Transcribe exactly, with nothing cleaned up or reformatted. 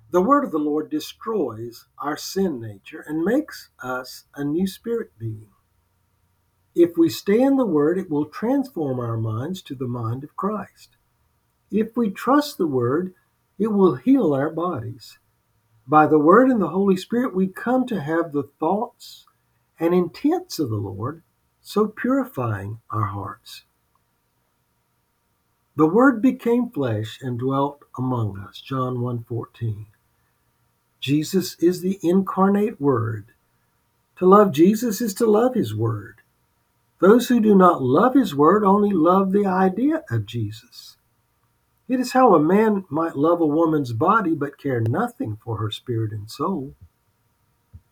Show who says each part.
Speaker 1: The word of the Lord destroys our sin nature and makes us a new spirit being. If we stay in the word, it will transform our minds to the mind of Christ. If we trust the word, it will heal our bodies. By the word and the Holy Spirit, we come to have the thoughts and intents of the Lord, so purifying our hearts. The word became flesh and dwelt among us. John one fourteen. Jesus is the incarnate word. To love Jesus is to love his word. Those who do not love his word only love the idea of Jesus. It is how a man might love a woman's body but care nothing for her spirit and soul.